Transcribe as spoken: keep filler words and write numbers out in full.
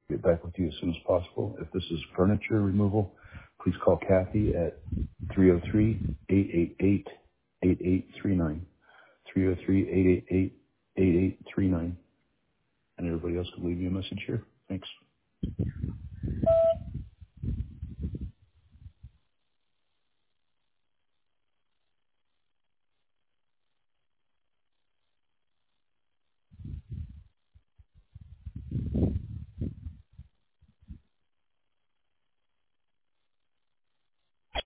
get back with you as soon as possible. If this is furniture removal, please call Kathy at three oh three, eight eight eight, eight eight three nine. three oh three, eight eight eight, eight eight three nine. And everybody else can leave me a message here. Thanks.